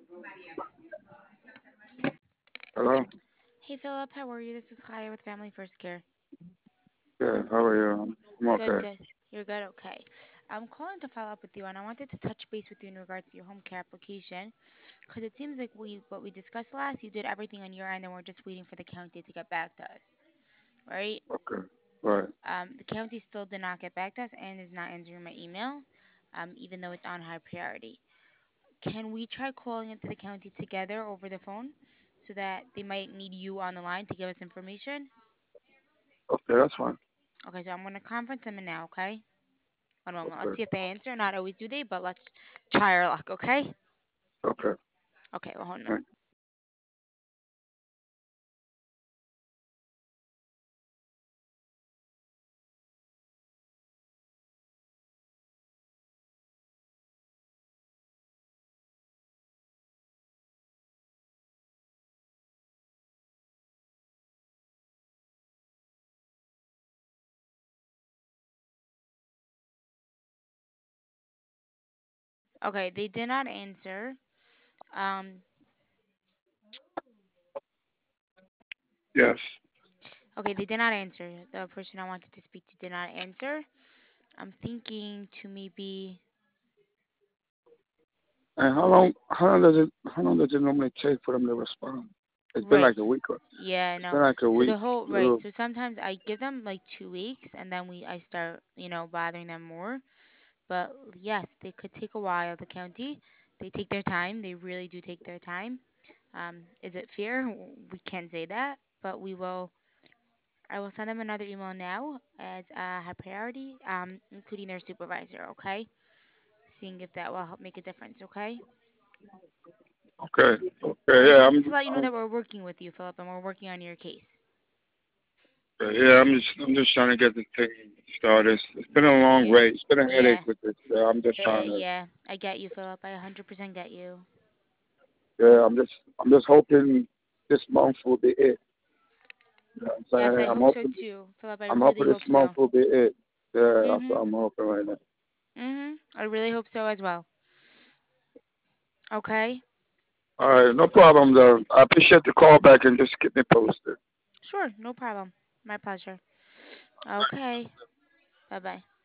Hello? Hey Philip, how are you? This is Chaya with Family First Care. Yeah, how are you? I'm Good, okay. good. You're good, okay. I'm calling to follow up with you, and I wanted to touch base with you in regards to your home care application, because it seems like what we discussed last, you did everything on your end, and we're just waiting for the county to get back to us, right? Okay. Right. The county still did not get back to us and is not answering my email, even though it's on high priority. Can we try calling into the county together over the phone, so that they might need you on the line to give us information? Okay, that's fine. Okay, so I'm gonna conference them in now, okay? One moment. Let's Okay. see if they answer. Not always do they, but let's try our luck, okay? Okay. Okay, well, hold on. Thank Okay, they did not answer. Um, Yes. okay, they did not answer. The person I wanted to speak to did not answer. I'm thinking to maybe. And how long does it normally take for them to respond? It's been Right. like a week or Yeah, it's no. been like a So week. the whole right. Little So sometimes I give them like 2 weeks, and then I start bothering them more. But yes, they could take a while. The county, they take their time. They really do take their time. Is it fair? We can't say that, but we will. I will send them another email now as high priority, including their supervisor. Okay, seeing if that will help make a difference. Okay. okay. Okay, Right. yeah, So just to let you know that we're working with you, Philip, and we're working on your case. yeah, I'm just trying to get the thing started. It's been a long Yeah. wait. It's been a headache Yeah. with this. I'm just trying to Yeah. I get you, Philip. I 100% get you. yeah, I'm just hoping this month will be it. You know what I'm Yes, I saying? hope so too, Philip. I I'm really hoping this hope month so. will be it. Yeah, that's what Mhm. I'm hoping right now. Mhm. I really hope so as well. Okay. All right, no problem though. I appreciate the call back and just keep me posted. Sure. No problem. My pleasure. Okay. Bye bye.